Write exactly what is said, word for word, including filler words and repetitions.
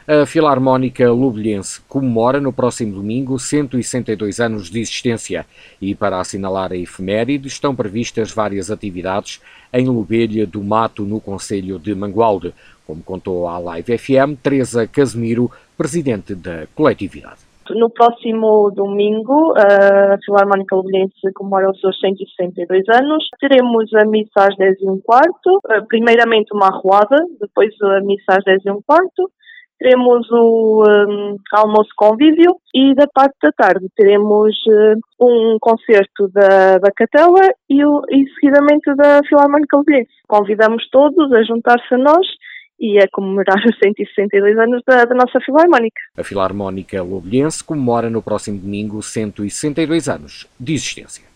A Filarmónica Lublhense comemora no próximo domingo cento e sessenta e dois anos de existência e, para assinalar a efeméride, estão previstas várias atividades em Lobelha do Mato, no concelho de Mangualde, como contou à Live F M Teresa Casemiro, presidente da coletividade. No próximo domingo, a Filarmónica Lublhense comemora os seus cento e sessenta e dois anos. Teremos a missa às dez e um quarto, primeiramente uma arruada, depois a missa às dez e um quarto. Teremos o um, almoço convívio e da parte da tarde teremos uh, um concerto da, da Catela e, o, e seguidamente da Filarmónica Lublhense. Convidamos todos a juntar-se a nós e a comemorar os cento e sessenta e dois anos da, da nossa Filarmónica. A Filarmónica Lublhense comemora no próximo domingo cento e sessenta e dois anos de existência.